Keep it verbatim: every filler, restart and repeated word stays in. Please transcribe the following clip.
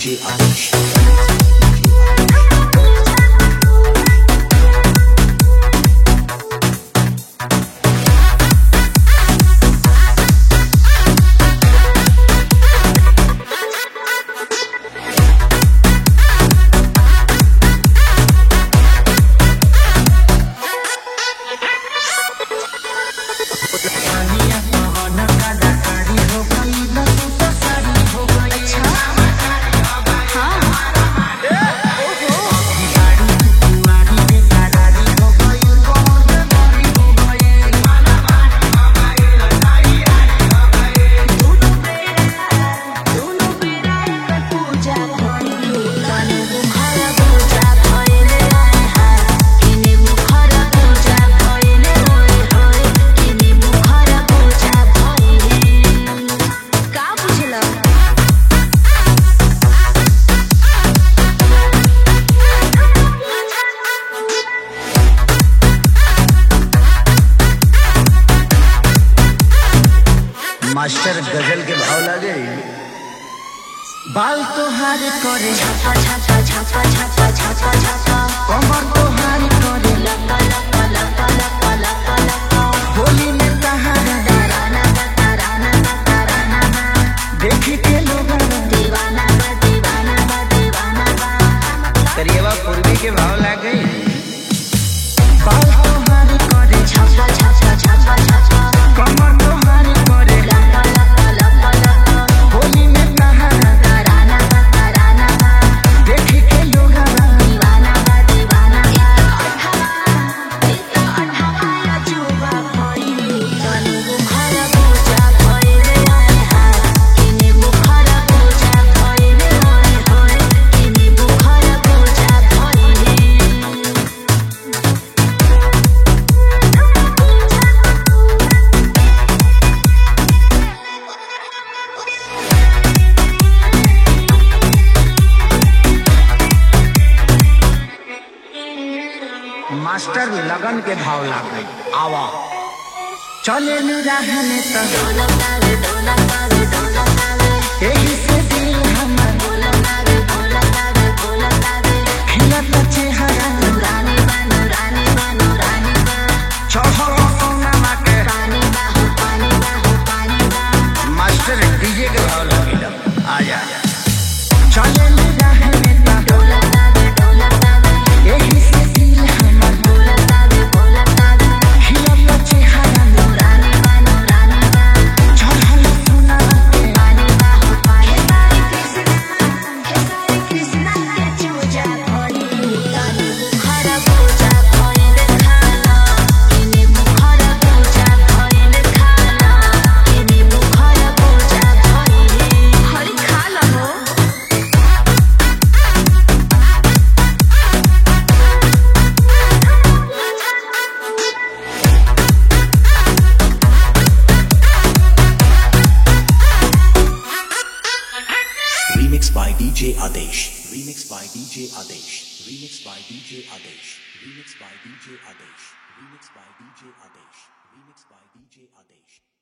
DJ आदेश। Master ghazal के भाव लागे बाल तोहार करे छापा छापा छापा छापा छापा छापा कमर तोहार करे लपा लपा लपा लपा लपा लपा होली में तहारा डराना डराना डराना देखी के लोग दीवाना बा दीवाना बा दीवाना बा करिएवा पूर्वी के भाव लागे बाल तोहार करे छापा छापा छापा छापा कमर तोहार करे मास्टर लगन के भाव लागे आवा चले रहने तो ढोलक ताले ढोलक ताले ढोलक ताले एही से दिल हमर ढोलक ताले ढोलक ताले ढोलक ताले खिलत चेहरा नूरानी बा नूरानी बा नूरानी बा चढ़ल सोना के पानी बा हो पानी बा हो पानी बा मास्टर डीजे के भाव लागे आ जा चले रहने तो ढोलक ताले ढोलक ताले एही से Remixed by D J Adesh. Remixed by D J Adesh. Remixed by D J Adesh. Remixed by D J Adesh. Remixed by D J Adesh. Remixed by D J Adesh.